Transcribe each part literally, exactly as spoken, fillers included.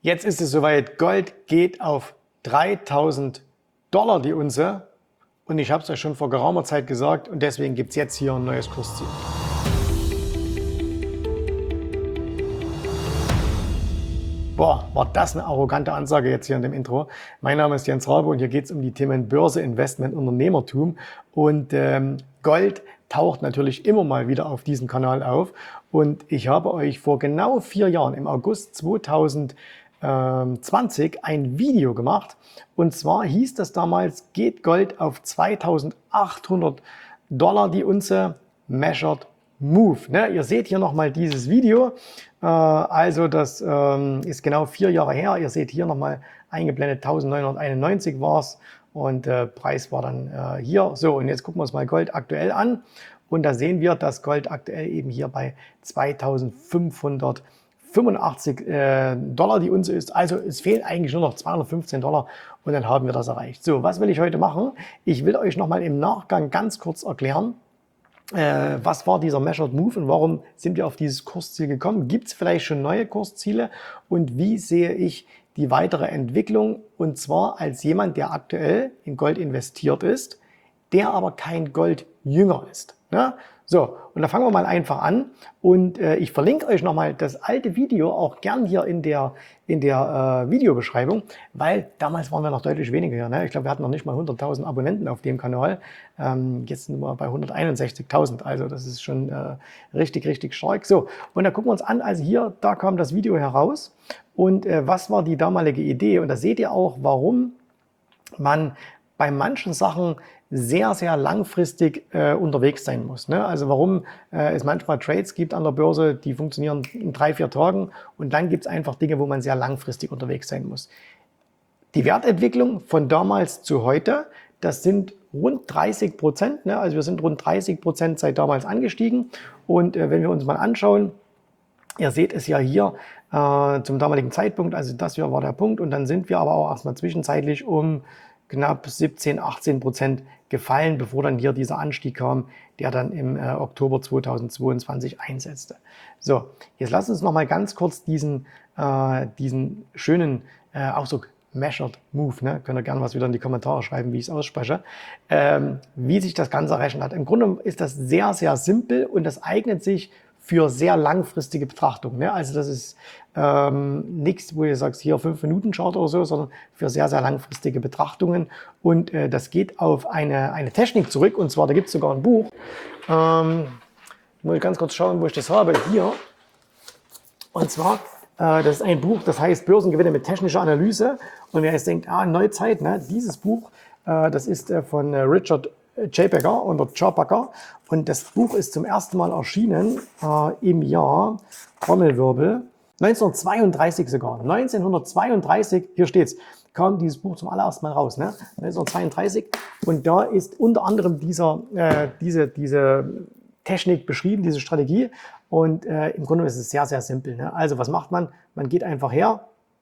Jetzt ist es soweit, Gold geht auf dreitausend Dollar die Unze und ich habe es euch schon vor geraumer Zeit gesagt und deswegen gibt es jetzt hier ein neues Kursziel. Boah, war das eine arrogante Ansage jetzt hier in dem Intro. Mein Name ist Jens Rabe und hier geht es um die Themen Börse, Investment, Unternehmertum und ähm, Gold taucht natürlich immer mal wieder auf diesem Kanal auf und ich habe euch vor genau vier Jahren im August zweitausendzwanzig ein Video gemacht und zwar hieß das damals, geht Gold auf zweitausendachthundert Dollar die Unze, measured move. Ne? Ihr seht hier nochmal dieses Video, äh, also das ähm, ist genau vier Jahre her, ihr seht hier nochmal eingeblendet, eintausendneunhunderteinundneunzig war es und äh, Preis war dann äh, hier. So, und jetzt gucken wir uns mal Gold aktuell an und da sehen wir, dass Gold aktuell eben hier bei zweitausendfünfhundertfünfundachtzig äh, Dollar die Unze ist. Also es fehlen eigentlich nur noch zweihundertfünfzehn Dollar und dann haben wir das erreicht. So, was will ich heute machen? Ich will euch nochmal im Nachgang ganz kurz erklären, äh, was war dieser Measured Move und warum sind wir auf dieses Kursziel gekommen? Gibt es vielleicht schon neue Kursziele und wie sehe ich die weitere Entwicklung? Und zwar als jemand, der aktuell in Gold investiert ist, der aber kein Goldjünger ist. Ne? So, und da fangen wir mal einfach an und äh, ich verlinke euch nochmal das alte Video auch gern hier in der, in der äh, Videobeschreibung, weil damals waren wir noch deutlich weniger hier. Ne? Ich glaube, wir hatten noch nicht mal hunderttausend Abonnenten auf dem Kanal. Ähm, jetzt sind wir bei hunderteinundsechzigtausend, also das ist schon äh, richtig, richtig stark. So, und da gucken wir uns an, also hier, da kam das Video heraus und äh, was war die damalige Idee? Und da seht ihr auch, warum man bei manchen Sachen sehr, sehr langfristig äh, unterwegs sein muss. Ne? Also warum äh, es manchmal Trades gibt an der Börse, die funktionieren in drei, vier Tagen und dann gibt es einfach Dinge, wo man sehr langfristig unterwegs sein muss. Die Wertentwicklung von damals zu heute, das sind rund dreißig Prozent. Ne? Also wir sind rund dreißig Prozent seit damals angestiegen und äh, wenn wir uns mal anschauen, ihr seht es ja hier äh, zum damaligen Zeitpunkt, also das hier war der Punkt und dann sind wir aber auch erstmal zwischenzeitlich um knapp siebzehn, achtzehn Prozent gefallen, bevor dann hier dieser Anstieg kam, der dann im äh, Oktober zweitausendzweiundzwanzig einsetzte. So, jetzt lasst uns noch mal ganz kurz diesen, äh, diesen schönen äh, Ausdruck Measured Move, ne? Könnt ihr gerne was wieder in die Kommentare schreiben, wie ich es ausspreche, ähm, wie sich das Ganze errechnet hat. Im Grunde ist das sehr, sehr simpel und das eignet sich für sehr langfristige Betrachtung. Ne? Also das ist ähm, nichts, wo ihr sagt, hier fünf Minuten Chart oder so, sondern für sehr, sehr langfristige Betrachtungen. Und äh, das geht auf eine, eine Technik zurück. Und zwar, da gibt es sogar ein Buch. Ähm, ich muss ganz kurz schauen, wo ich das habe. Hier. Und zwar, äh, das ist ein Buch, das heißt Börsengewinne mit technischer Analyse. Und wer jetzt denkt, ah, Neuzeit, ne? Dieses Buch, äh, das ist äh, von äh, Richard J-Becker oder J-Becker und das Buch ist zum ersten Mal erschienen äh, im Jahr, Trommelwirbel, neunzehnhundertzweiunddreißig sogar. neunzehnhundertzweiunddreißig, hier steht's, kam dieses Buch zum allerersten Mal raus, ne? neunzehnhundertzweiunddreißig und da ist unter anderem dieser, äh, diese, diese Technik beschrieben, diese Strategie und äh, im Grunde ist es sehr, sehr simpel. Ne? Also was macht man? Man geht einfach her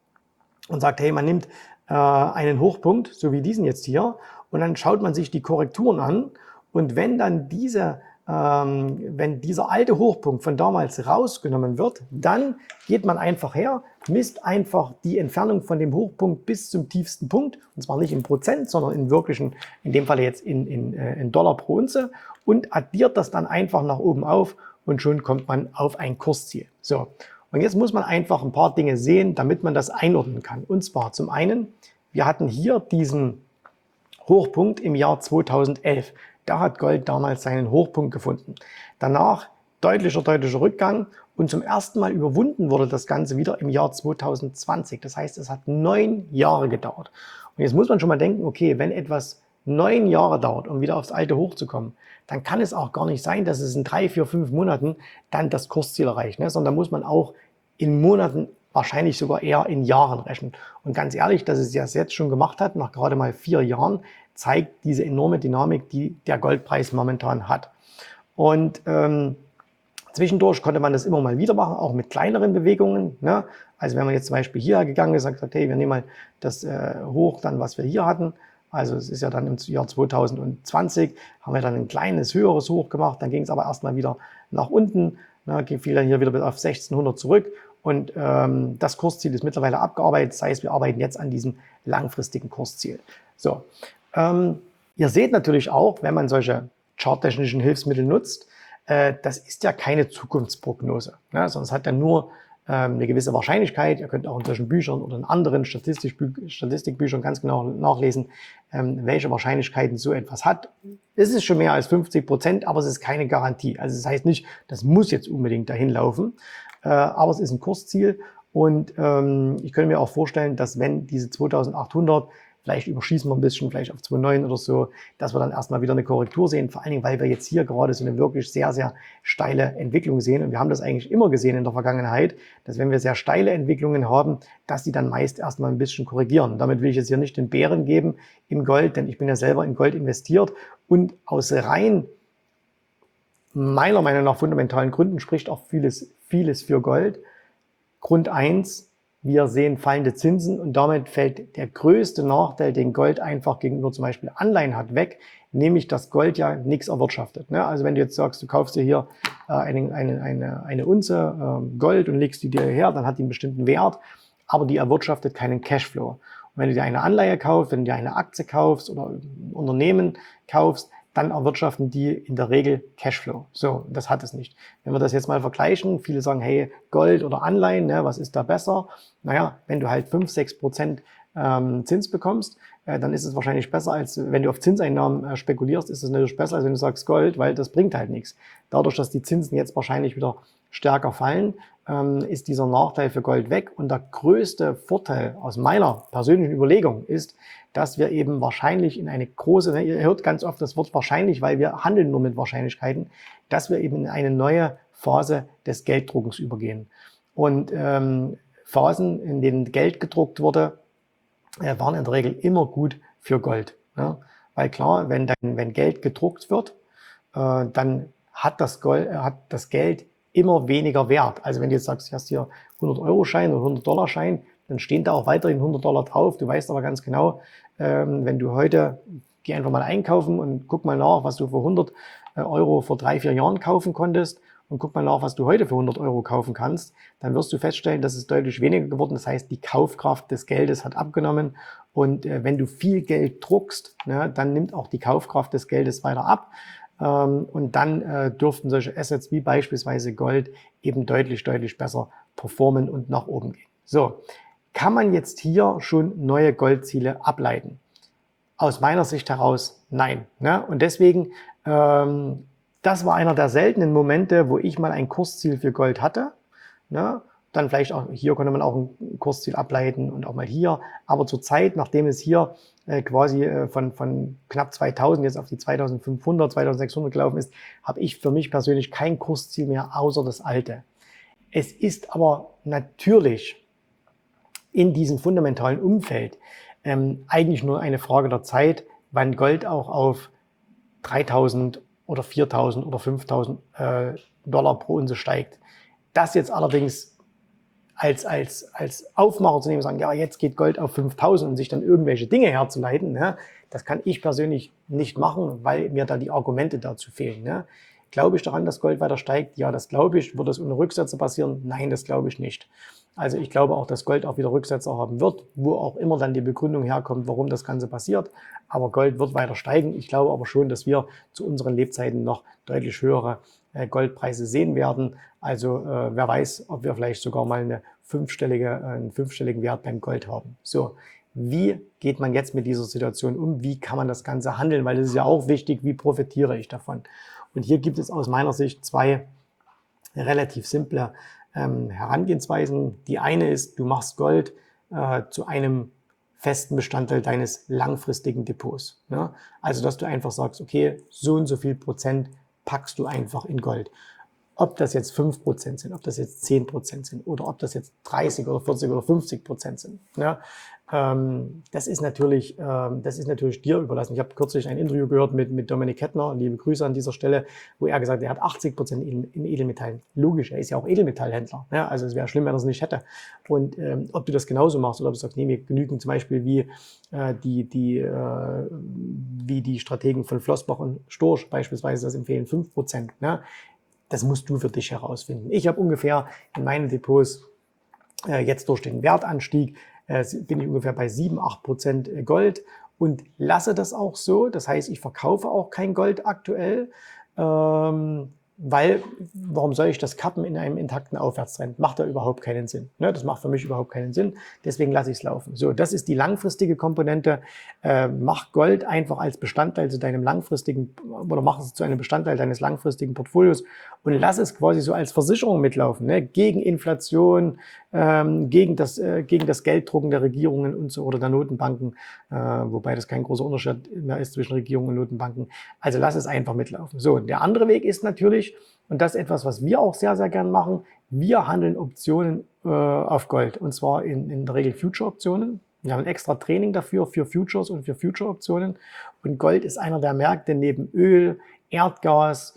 und sagt, hey, man nimmt äh, einen Hochpunkt, so wie diesen jetzt hier, und dann schaut man sich die Korrekturen an und wenn dann diese, ähm, wenn dieser alte Hochpunkt von damals rausgenommen wird, dann geht man einfach her, misst einfach die Entfernung von dem Hochpunkt bis zum tiefsten Punkt, und zwar nicht in Prozent, sondern in wirklichen, in dem Fall jetzt in, in, in Dollar pro Unze und addiert das dann einfach nach oben auf und schon kommt man auf ein Kursziel. So, und jetzt muss man einfach ein paar Dinge sehen, damit man das einordnen kann. Und zwar zum einen, wir hatten hier diesen Hochpunkt im Jahr zweitausendelf. Da hat Gold damals seinen Hochpunkt gefunden. Danach deutlicher, deutlicher Rückgang und zum ersten Mal überwunden wurde das Ganze wieder im Jahr zweitausendzwanzig. Das heißt, es hat neun Jahre gedauert. Und jetzt muss man schon mal denken, okay, wenn etwas neun Jahre dauert, um wieder aufs alte Hoch zu kommen, dann kann es auch gar nicht sein, dass es in drei, vier, fünf Monaten dann das Kursziel erreicht, ne? Sondern da muss man auch in Monaten, wahrscheinlich sogar eher in Jahren rechnen. Und ganz ehrlich, dass es das jetzt schon gemacht hat, nach gerade mal vier Jahren, zeigt diese enorme Dynamik, die der Goldpreis momentan hat. Und ähm, zwischendurch konnte man das immer mal wieder machen, auch mit kleineren Bewegungen. Ne? Also wenn man jetzt zum Beispiel hier gegangen ist und gesagt hat, hey, wir nehmen mal das äh, Hoch, dann was wir hier hatten. Also es ist ja dann im Jahr zweitausendzwanzig, haben wir dann ein kleines, höheres Hoch gemacht. Dann ging es aber erstmal wieder nach unten, ne? Fiel dann hier wieder bis auf sechzehnhundert zurück. Und ähm, das Kursziel ist mittlerweile abgearbeitet. Das heißt, wir arbeiten jetzt an diesem langfristigen Kursziel. So, ähm, ihr seht natürlich auch, wenn man solche charttechnischen Hilfsmittel nutzt, äh, das ist ja keine Zukunftsprognose, ne? Sondern es hat ja nur ähm, eine gewisse Wahrscheinlichkeit. Ihr könnt auch in solchen Büchern oder in anderen Statistikbü Statistikbüchern ganz genau nachlesen, ähm, welche Wahrscheinlichkeiten so etwas hat. Es ist schon mehr als fünfzig Prozent, aber es ist keine Garantie. Also das heißt nicht, das muss jetzt unbedingt dahin laufen, äh, aber es ist ein Kursziel. Und ähm, ich könnte mir auch vorstellen, dass wenn diese zweitausendachthundert, vielleicht überschießen wir ein bisschen, vielleicht auf zwei Komma neun oder so, dass wir dann erstmal wieder eine Korrektur sehen. Vor allen Dingen, weil wir jetzt hier gerade so eine wirklich sehr, sehr steile Entwicklung sehen. Und wir haben das eigentlich immer gesehen in der Vergangenheit, dass wenn wir sehr steile Entwicklungen haben, dass die dann meist erstmal ein bisschen korrigieren. Und damit will ich jetzt hier nicht den Bären geben im Gold, denn ich bin ja selber in Gold investiert. Und aus rein meiner Meinung nach fundamentalen Gründen spricht auch vieles, vieles für Gold. Grund eins, wir sehen fallende Zinsen und damit fällt der größte Nachteil, den Gold einfach gegenüber zum Beispiel Anleihen hat, weg, nämlich dass Gold ja nichts erwirtschaftet. Ne? Also wenn du jetzt sagst, du kaufst dir hier äh, eine, eine, eine, eine Unze äh, Gold und legst die dir her, dann hat die einen bestimmten Wert, aber die erwirtschaftet keinen Cashflow. Und wenn du dir eine Anleihe kaufst, wenn du dir eine Aktie kaufst oder ein Unternehmen kaufst, dann erwirtschaften die in der Regel Cashflow. So, das hat es nicht. Wenn wir das jetzt mal vergleichen, viele sagen, hey, Gold oder Anleihen, ne, was ist da besser? Naja, wenn du halt fünf, sechs Prozent ähm, Zins bekommst, äh, dann ist es wahrscheinlich besser, als wenn du auf Zinseinnahmen äh, spekulierst, ist es natürlich besser, als wenn du sagst Gold, weil das bringt halt nichts. Dadurch, dass die Zinsen jetzt wahrscheinlich wieder stärker fallen, ähm, ist dieser Nachteil für Gold weg. Und der größte Vorteil aus meiner persönlichen Überlegung ist, dass wir eben wahrscheinlich in eine große, ihr hört ganz oft das Wort wahrscheinlich, weil wir handeln nur mit Wahrscheinlichkeiten, dass wir eben in eine neue Phase des Gelddruckens übergehen. Und ähm, Phasen, in denen Geld gedruckt wurde, äh, waren in der Regel immer gut für Gold. Ne? Weil klar, wenn, dann, wenn Geld gedruckt wird, äh, dann hat das, Gold, äh, hat das Geld immer weniger Wert. Also wenn du jetzt sagst, du hast hier hundert Euro Schein oder hundert Dollar Schein, dann stehen da auch weiterhin hundert Dollar drauf. Du weißt aber ganz genau, ähm, wenn du heute, geh einfach mal einkaufen und guck mal nach, was du für hundert Euro vor drei, vier Jahren kaufen konntest und guck mal nach, was du heute für hundert Euro kaufen kannst, dann wirst du feststellen, dass es deutlich weniger geworden ist. Das heißt, die Kaufkraft des Geldes hat abgenommen und äh, wenn du viel Geld druckst, ne, dann nimmt auch die Kaufkraft des Geldes weiter ab. Ähm, und dann äh, dürften solche Assets wie beispielsweise Gold eben deutlich, deutlich besser performen und nach oben gehen. So, kann man jetzt hier schon neue Goldziele ableiten? Aus meiner Sicht heraus nein. Ne? Und deswegen, ähm, das war einer der seltenen Momente, wo ich mal ein Kursziel für Gold hatte. Ne? Dann vielleicht auch hier konnte man auch ein Kursziel ableiten und auch mal hier. Aber zur Zeit, nachdem es hier äh, quasi äh, von, von knapp zweitausend jetzt auf die zweitausendfünfhundert, zweitausendsechshundert gelaufen ist, habe ich für mich persönlich kein Kursziel mehr außer das alte. Es ist aber natürlich in diesem fundamentalen Umfeld ähm, eigentlich nur eine Frage der Zeit, wann Gold auch auf dreitausend oder viertausend oder fünftausend äh, Dollar pro Unze steigt. Das jetzt allerdings als, als, als Aufmacher zu nehmen und sagen, ja, jetzt geht Gold auf fünftausend und sich dann irgendwelche Dinge herzuleiten, ne, das kann ich persönlich nicht machen, weil mir da die Argumente dazu fehlen. Ne. Glaube ich daran, dass Gold weiter steigt? Ja, das glaube ich. Wird das ohne Rücksätze passieren? Nein, das glaube ich nicht. Also ich glaube auch, dass Gold auch wieder Rücksätze haben wird, wo auch immer dann die Begründung herkommt, warum das Ganze passiert. Aber Gold wird weiter steigen. Ich glaube aber schon, dass wir zu unseren Lebzeiten noch deutlich höhere äh, Goldpreise sehen werden. Also äh, wer weiß, ob wir vielleicht sogar mal eine fünfstellige, äh, einen fünfstelligen Wert beim Gold haben. So, wie geht man jetzt mit dieser Situation um? Wie kann man das Ganze handeln? Weil es ist ja auch wichtig, wie profitiere ich davon? Und hier gibt es aus meiner Sicht zwei relativ simple ähm, Herangehensweisen. Die eine ist, du machst Gold äh, zu einem festen Bestandteil deines langfristigen Depots. Ne? Also, dass du einfach sagst, okay, so und so viel Prozent packst du einfach in Gold. Ob das jetzt fünf Prozent sind, ob das jetzt zehn Prozent sind oder ob das jetzt dreißig oder vierzig oder fünfzig Prozent sind. Ja, ähm, das ist natürlich, ähm, das ist natürlich dir überlassen. Ich habe kürzlich ein Interview gehört mit, mit Dominik Kettner, liebe Grüße an dieser Stelle, wo er gesagt hat, er hat achtzig Prozent in, in Edelmetallen. Logisch, er ist ja auch Edelmetallhändler. Ja, also es wäre schlimm, wenn er es nicht hätte. Und ähm, ob du das genauso machst oder ob du sagst, nee, wir genügen zum Beispiel wie äh, die, die, äh, wie die Strategen von Flossbach und Storch beispielsweise das empfehlen, fünf Prozent. Ne? Das musst du für dich herausfinden. Ich habe ungefähr in meinen Depots Äh, jetzt durch den Wertanstieg äh, bin ich ungefähr bei sieben, acht Prozent Gold und lasse das auch so. Das heißt, ich verkaufe auch kein Gold aktuell. Ähm, Weil, warum soll ich das kappen in einem intakten Aufwärtstrend? Macht da überhaupt keinen Sinn. Ne? Das macht für mich überhaupt keinen Sinn. Deswegen lasse ich es laufen. So, das ist die langfristige Komponente. Äh, mach Gold einfach als Bestandteil zu deinem langfristigen, oder mach es zu einem Bestandteil deines langfristigen Portfolios und lass es quasi so als Versicherung mitlaufen. Ne? Gegen Inflation, ähm, gegen, das, äh, gegen das Gelddrucken der Regierungen und so oder der Notenbanken, äh, wobei das kein großer Unterschied mehr ist zwischen Regierungen und Notenbanken. Also lass es einfach mitlaufen. So, der andere Weg ist natürlich, und das ist etwas, was wir auch sehr, sehr gern machen. Wir handeln Optionen äh, auf Gold und zwar in, in der Regel Future-Optionen. Wir haben ein extra Training dafür, für Futures und für Future-Optionen. Und Gold ist einer der Märkte neben Öl, Erdgas,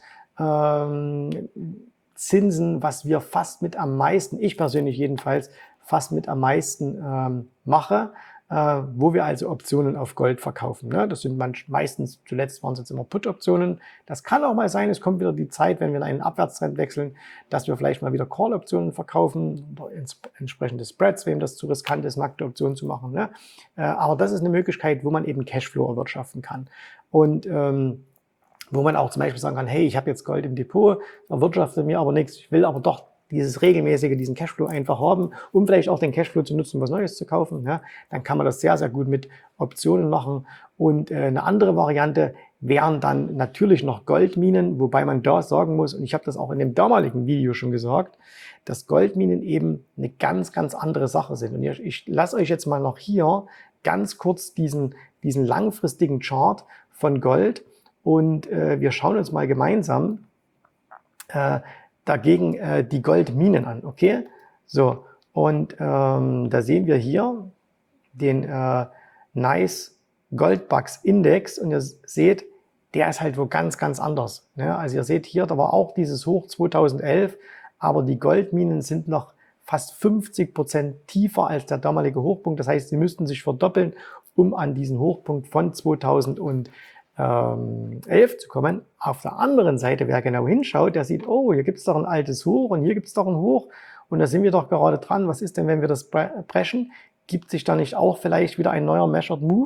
ähm, Zinsen, was wir fast mit am meisten, ich persönlich jedenfalls, fast mit am meisten ähm, mache. Äh, wo wir also Optionen auf Gold verkaufen. Ne? Das sind manch, meistens, zuletzt waren es jetzt immer Put-Optionen. Das kann auch mal sein, es kommt wieder die Zeit, wenn wir in einen Abwärtstrend wechseln, dass wir vielleicht mal wieder Call-Optionen verkaufen oder ins, entsprechende Spreads, wem das zu riskant ist, nackte Optionen zu machen. Ne? Äh, aber das ist eine Möglichkeit, wo man eben Cashflow erwirtschaften kann. Und ähm, wo man auch zum Beispiel sagen kann, hey, ich habe jetzt Gold im Depot, erwirtschaftet mir aber nichts, ich will aber doch dieses regelmäßige, diesen Cashflow einfach haben, um vielleicht auch den Cashflow zu nutzen, was Neues zu kaufen, ja, dann kann man das sehr, sehr gut mit Optionen machen. Und äh, eine andere Variante wären dann natürlich noch Goldminen, wobei man da sagen muss, und ich habe das auch in dem damaligen Video schon gesagt, dass Goldminen eben eine ganz, ganz andere Sache sind. Und ich, ich lasse euch jetzt mal noch hier ganz kurz diesen, diesen langfristigen Chart von Gold und äh, wir schauen uns mal gemeinsam äh, dagegen äh, die Goldminen an, okay? So, und ähm, da sehen wir hier den äh, Nice Goldbucks Index und ihr seht, der ist halt wo ganz, ganz anders. Ne? Also ihr seht hier, da war auch dieses Hoch zweitausendelf, aber die Goldminen sind noch fast fünfzig Prozent tiefer als der damalige Hochpunkt. Das heißt, sie müssten sich verdoppeln, um an diesen Hochpunkt von zweitausendelf zu kommen. Auf der anderen Seite, wer genau hinschaut, der sieht, oh, hier gibt es doch ein altes Hoch und hier gibt es doch ein Hoch und da sind wir doch gerade dran. Was ist denn, wenn wir das brechen? Gibt sich da nicht auch vielleicht wieder ein neuer Measured Move?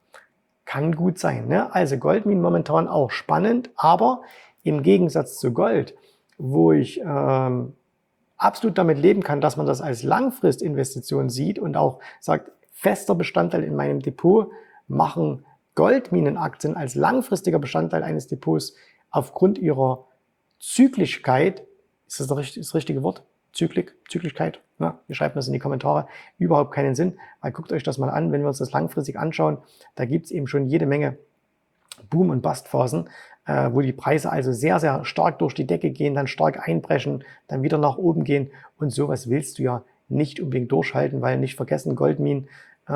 Kann gut sein. Ne? Also Goldminen momentan auch spannend, aber im Gegensatz zu Gold, wo ich ähm, absolut damit leben kann, dass man das als Langfristinvestition sieht und auch sagt, fester Bestandteil in meinem Depot machen Goldminenaktien als langfristiger Bestandteil eines Depots aufgrund ihrer Zyklischkeit, ist das das, das richtige Wort? Zyklik, Zyklischkeit? Ja, ihr schreibt das in die Kommentare, überhaupt keinen Sinn, weil guckt euch das mal an, wenn wir uns das langfristig anschauen, da gibt es eben schon jede Menge Boom- und Bust-Phasen, äh, wo die Preise also sehr, sehr stark durch die Decke gehen, dann stark einbrechen, dann wieder nach oben gehen und sowas willst du ja nicht unbedingt durchhalten, weil nicht vergessen, Goldminen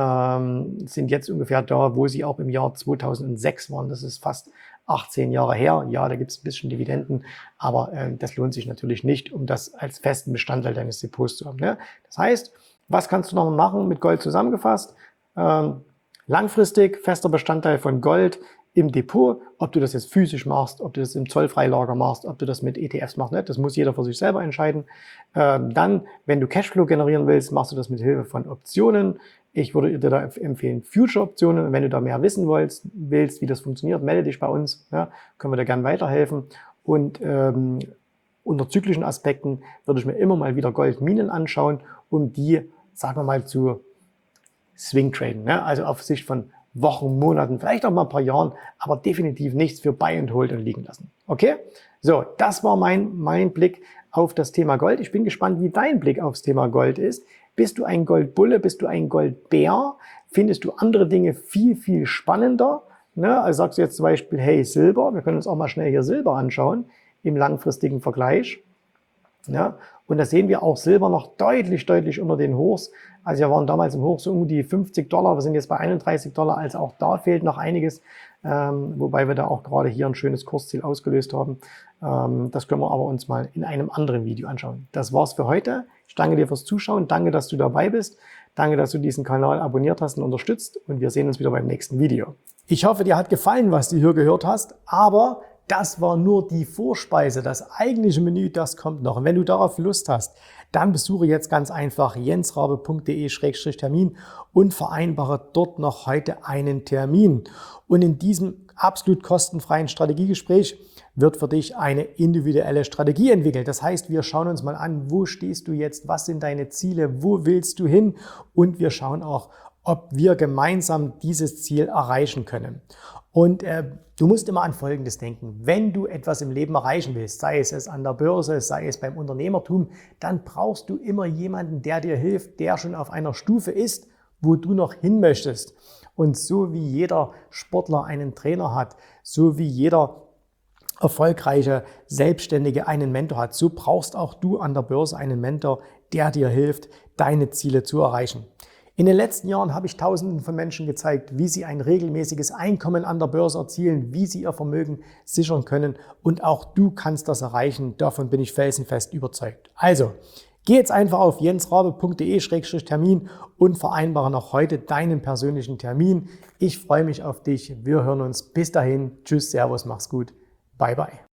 ähm, sind jetzt ungefähr da, wo sie auch im Jahr zweitausendsechs waren. Das ist fast achtzehn Jahre her. Ja, da gibt es ein bisschen Dividenden, aber äh, das lohnt sich natürlich nicht, um das als festen Bestandteil deines Depots zu haben. Ne? Das heißt, was kannst du noch machen mit Gold zusammengefasst? Ähm, langfristig fester Bestandteil von Gold im Depot, ob du das jetzt physisch machst, ob du das im Zollfreilager machst, ob du das mit E T Fs machst, ne? Das muss jeder für sich selber entscheiden. Ähm, dann, wenn du Cashflow generieren willst, machst du das mit Hilfe von Optionen. Ich würde dir da empfehlen Future-Optionen. Und wenn du da mehr wissen willst, willst, wie das funktioniert, melde dich bei uns. Ja? Können wir dir gerne weiterhelfen. Und ähm, unter zyklischen Aspekten würde ich mir immer mal wieder Goldminen anschauen, um die, sagen wir mal, zu Swing-Traden. Ne? Also auf Sicht von Wochen, Monaten, vielleicht auch mal ein paar Jahren, aber definitiv nichts für Buy and Hold und liegen lassen. Okay? So, das war mein, mein Blick auf das Thema Gold. Ich bin gespannt, wie dein Blick aufs Thema Gold ist. Bist du ein Goldbulle? Bist du ein Goldbär? Findest du andere Dinge viel, viel spannender? Ne? Also sagst du jetzt zum Beispiel, hey, Silber, wir können uns auch mal schnell hier Silber anschauen im langfristigen Vergleich. Ja? Und da sehen wir auch Silber noch deutlich, deutlich unter den Hochs. Also wir waren damals im Hoch so um die fünfzig Dollar, wir sind jetzt bei einunddreißig Dollar, also auch da fehlt noch einiges, ähm, wobei wir da auch gerade hier ein schönes Kursziel ausgelöst haben. Ähm, das können wir aber uns mal in einem anderen Video anschauen. Das war's für heute. Ich danke dir fürs Zuschauen, danke, dass du dabei bist, danke, dass du diesen Kanal abonniert hast und unterstützt und wir sehen uns wieder beim nächsten Video. Ich hoffe, dir hat gefallen, was du hier gehört hast, aber das war nur die Vorspeise. Das eigentliche Menü, das kommt noch. Und wenn du darauf Lust hast, dann besuche jetzt ganz einfach jensrabe punkt de Schrägstrich Termin und vereinbare dort noch heute einen Termin. Und in diesem absolut kostenfreien Strategiegespräch wird für dich eine individuelle Strategie entwickelt. Das heißt, wir schauen uns mal an, wo stehst du jetzt, was sind deine Ziele, wo willst du hin, und wir schauen auch, ob wir gemeinsam dieses Ziel erreichen können. Und äh, du musst immer an Folgendes denken: Wenn du etwas im Leben erreichen willst, sei es, es an der Börse, sei es beim Unternehmertum, dann brauchst du immer jemanden, der dir hilft, der schon auf einer Stufe ist, wo du noch hin möchtest. Und so wie jeder Sportler einen Trainer hat, so wie jeder erfolgreiche Selbstständige einen Mentor hat, so brauchst auch du an der Börse einen Mentor, der dir hilft, deine Ziele zu erreichen. In den letzten Jahren habe ich Tausenden von Menschen gezeigt, wie sie ein regelmäßiges Einkommen an der Börse erzielen, wie sie ihr Vermögen sichern können, und auch du kannst das erreichen. Davon bin ich felsenfest überzeugt. Also, geh jetzt einfach auf jensrabe punkt de Schrägstrich Termin und vereinbare noch heute deinen persönlichen Termin. Ich freue mich auf dich. Wir hören uns. Bis dahin. Tschüss, Servus, mach's gut. Bye, bye.